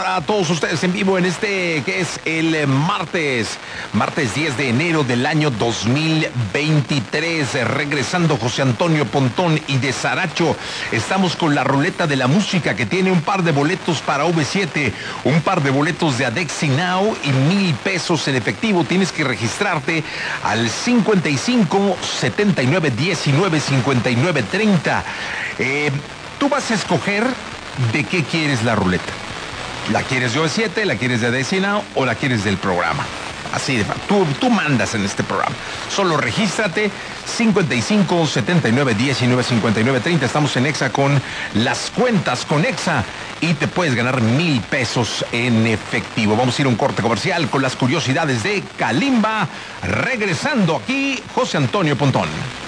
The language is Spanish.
para todos ustedes en vivo en este que es el martes 10 de enero del año 2023. Regresando José Antonio Pontón y de Saracho. Estamos con la ruleta de la música que tiene un par de boletos para V7, un par de boletos de Adexi Now y 1,000 pesos en efectivo. Tienes que registrarte al 55 79 19 59 30. Tú vas a escoger de qué quieres la ruleta. ¿La quieres de OV7, la quieres de Adexi Now o la quieres del programa? Así de tú mandas en este programa. Solo regístrate 55 79 19 59 30. Estamos en Exa con las cuentas con Exa y te puedes ganar 1,000 pesos en efectivo. Vamos a ir a un corte comercial con las curiosidades de Kalimba. Regresando aquí, José Antonio Pontón.